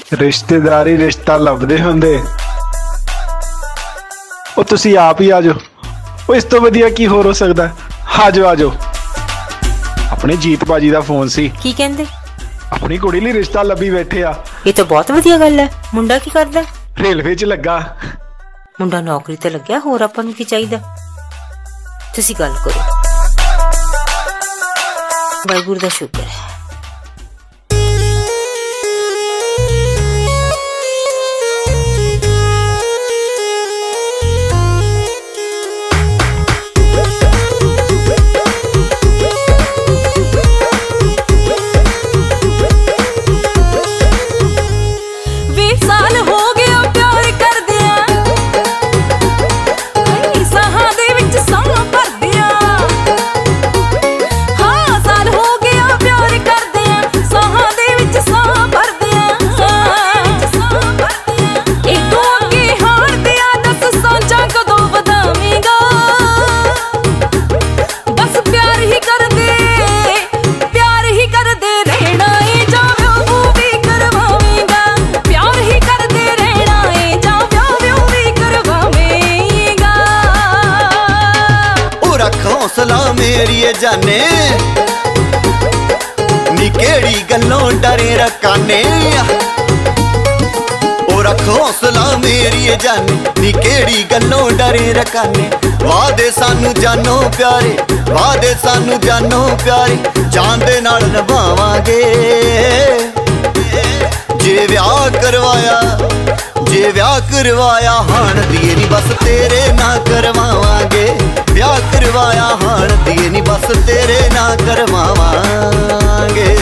रिश्तेदारी रिश्ता लभदे हुंदे। ओ तुसी आप ही आ जाओ। ओ इस तो वधिया की होर हो सकदा है। आ जाओ आ जाओ। अपने जीत भाजी दा फोन सी। की कहंदे? अपनी कुड़ी लई रिश्ता लभी बैठे आ। ये तो बहुत वधिया गल है। मुंडा की करदा? रेलवे च लगा। मुंडा नौकरी ते लग्या, होर आपां नूं की चाहीदा? तुसी गल करो। वाहिगुरू दा शुक्र है। हौसला मेरी जाने नी केड़ी गल्लों डरे रकाने। ओ रख हौसला मेरी जाने नी केड़ी गल्लों डरे रकाने। वादे सानू जानो प्यारे, वादे सानू जानो प्यारे, जान दे नाल निभावांगे। जे व्याह करवाया, जे व्याह करवाया हाण दी नी बस तेरे ना करवावांगे। ब्याह करवाया हाण दी नी बस तेरे ना करवावांगे।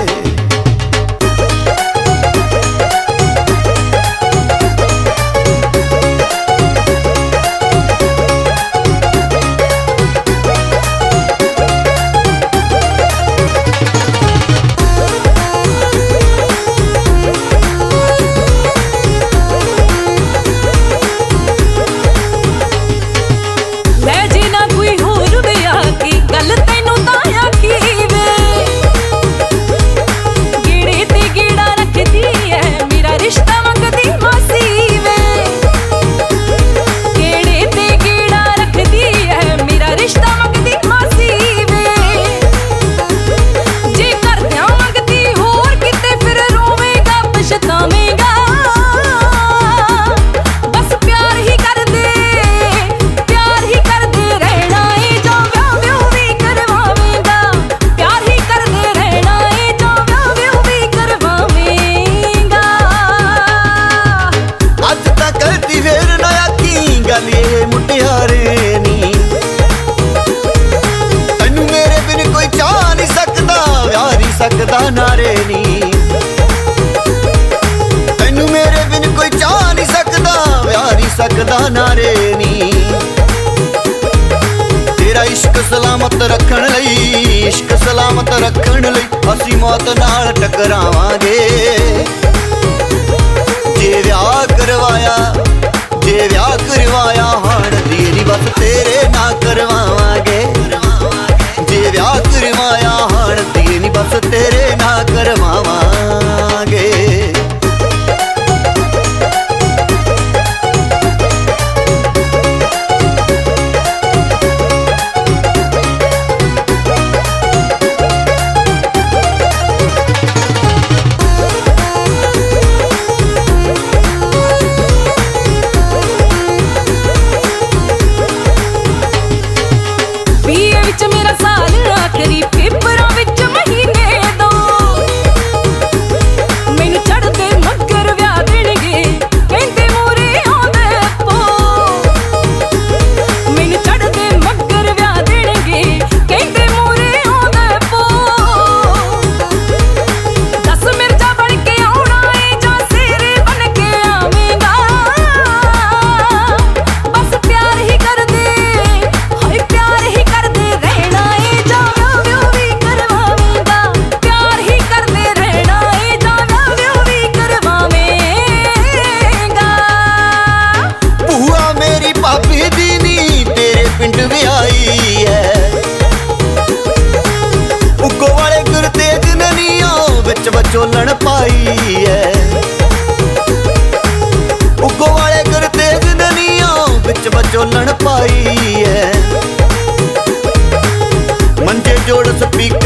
सकदा नारे नी तैनू मेरे बिन कोई चाह नहीं सकदा, व्याह नहीं सकदा नारे नी। तेरा इश्क सलामत रखण लई, इश्क सलामत रखण लई असीं मौत नाल टकरावांगे। जे व्याह करवाया, जे व्याह करवाया हाण दी नी बस तेरे ना करवावांगे। जे व्याह करवाया हाण दी नी बस तेरे ना करवावांगे। मेरा साल आखिरी पेपरां विच महीने दो विच विचोलण पाई है।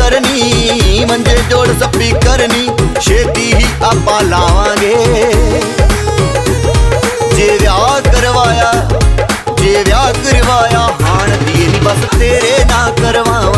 ਕਰਨੀ ਮੰਜੇ ਜੋੜ ਸਪੀਕਰ ਨੀ ਛੇਤੀ ਹੀ ਆਪਾਂ ਲਾਵਾਂਗੇ ਜੇ ਵਿਆਹ ਕਰਵਾਇਆ ਹਾਣ ਦੀ ਨੀ ਬਸ ਤੇਰੇ ਨਾਲ ਕਰਵਾਵਾਂਗੇ